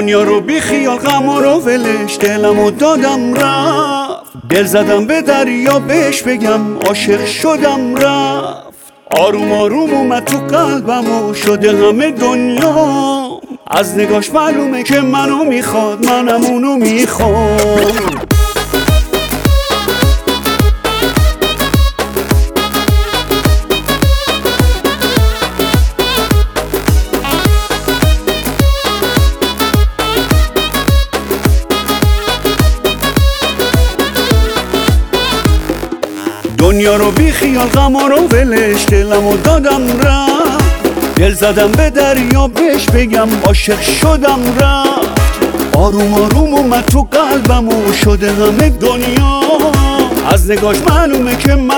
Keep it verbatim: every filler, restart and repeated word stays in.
دنیا رو بی خیال غم رو ولش، دلم و دادم رفت. دل زدم به دریا بهش بگم عاشق شدم رفت. آروم آروم اومد تو قلبم و شده همه دنیا. از نگاش معلومه که منو میخواد، منم اونو میخوام. دنیا رو بی خیال غم رو ولش، دلم و دادم رفت. دل زدم به دریا بهش بگم عاشق شدم رفت. آروم آروم اومد تو قلبم و شده همه دنیا. از نگاش معلومه که من